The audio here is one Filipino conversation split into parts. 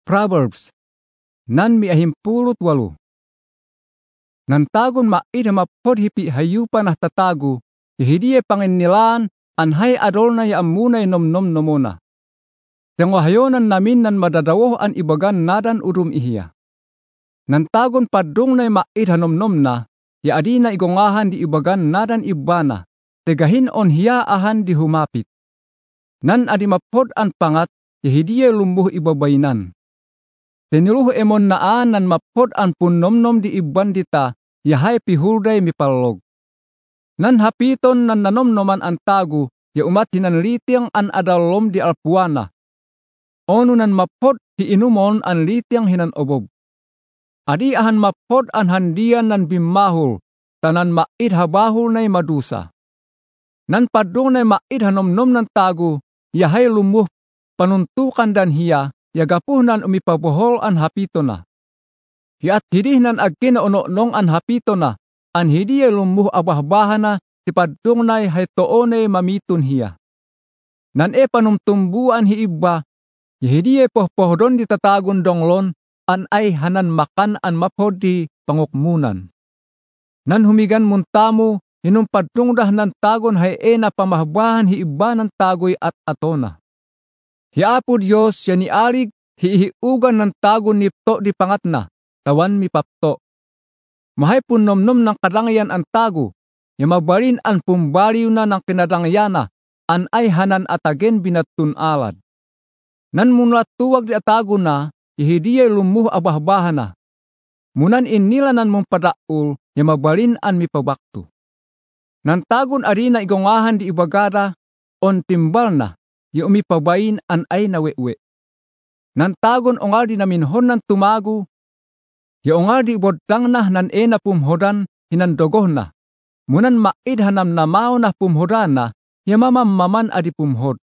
Proverbs, nan miahimpulot walo. Nantagon maid mapod hipi hayupa na tatago, hidiye panginilaan anhay adol na yaamunay nomnom nomona. Tengohayonan namin nan madadawo an ibagan nadan udum ihiya. Nantagon padung na maid hanomnom na, ya adi na igongahan di ibagan nadan ibana, tegahin on hiya ahan di humapit. Nan adi mapod an pangat, yahidiye lumbuh ibabainan. Teniluh emon naan nan mapod an punnomnom di iban dita, yahay pihulday mipalog. Nan hapiton nan nanomnoman an tago, ya umat hinanlitiang an adalom di alpuana. Ono nan mapod hiinumon an litiang hinanobob. Adi ahan mapod an handian nan bimahul, tanan maid habahul nay madusa. Nan padung nay maid hanomnom nan tago, yahay lumuh panuntukan dan hiya, yagapuh nan umipabohol an hapito na. Hiat hidih nan agkin na ononong an hapito na, an hidiye lumuh abahbahana, tipadung nay haytoonay mamitun hiya. Nan panumtumbuan hiiba, yahidiye pohpohdon di tatagon donglon, an ay hanan makan an mapodi pangukmunan. Nan humigan muntamo, hinumpadungdah nan tagon hay na pamahbahan hiiba ng tagoy at atona. Hiapo Diyos siya ni alig, hiihiugan ng tagon nipto di pangatna, tawan mipapto. Mahay punnomnom ng kadangyan ang tago, yamabalin ang pumbaliw na ng kinadangyana, an ay hanan atagen binatun alad. Nan mulat tuwag di atago na, ihidiye lumuh abahbahana. Munan inilanan mong padaul, yamabalin an mipabakto. Nan tagon adi na igongahan di ibagada, on timbal na, yung umipabayin an ay nawewe. Nan tagon ongal di naminhon ng tumago, yung ongal di bodang na nan na pumhodan, hinandogoh na. Munan maid hanam namao na pumhodan na, yamamamaman adi pumhod.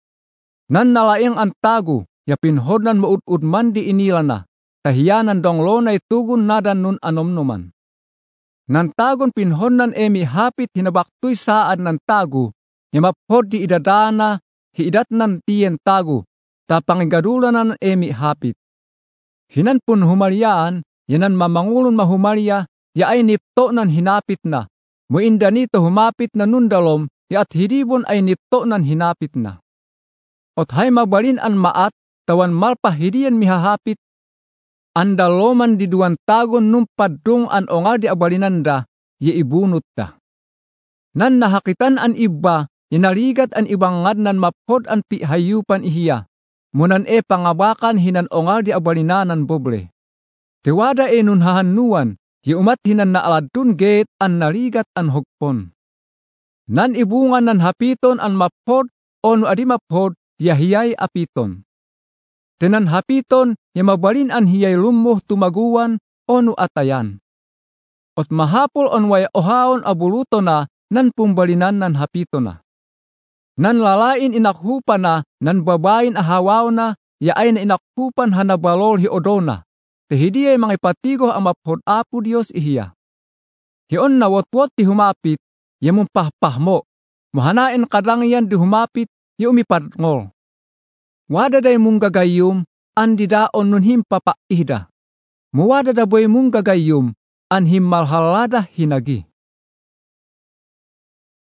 Nan nalaing ang tago, yapinhod nan maud-udman di inila na, tahiyanan donglo na itugon nadan nun anomnoman. Nan tagon pinhod nan hapit hinabaktoy saad nan tago, yamapod di idadana, hiidat nan tiyen tago, tapangigadulan nan hapit. Hinan pun humalyaan, yanan mamangulon mahumalya, ya ay nipto nan hinapit na, muinda nito humapit na nundalom, ya at hidibon ay nipto nan hinapit na. Ot hay mabalin an maat, tawan malpah hidiyan mihahapit, andaloman di duwan tagon nung padung an ongal di abalinanda, ya ibunot da. Nan nahakitan an iba, inaligat an ibangad nan mapod an pihayupan ihiya, munan pangabakan hinan ongal di abalinanan boble. Tewada nun hahanuan, ya umat hinan naaladun gate an naligat an hugpon. Nan ibungan nan hapiton an mapod, onu adi mapod, yahiyay apiton. Tenan hapiton, yamabalin an hiyay lumuh tumaguan, onu atayan. Ot mahapol on way ohaon abuluto na, nan pumbalinan nan hapito na. Nan lalain inakhupa na, nan babayin ahawaw na, yaay na inakhupan hanabalol hiodona. Tehidiyay mga ipatigo ang maphod apo Diyos ihiya. Hiyon na wotwot ti humapit, yamumpahpahmo. Mahanain kadangyan di humapit, yumipadngol. Wadaday mong gagayum, andidaon nun himpapaihda. Muwadadaboy mong gagayum, an himmalhalada hinagi.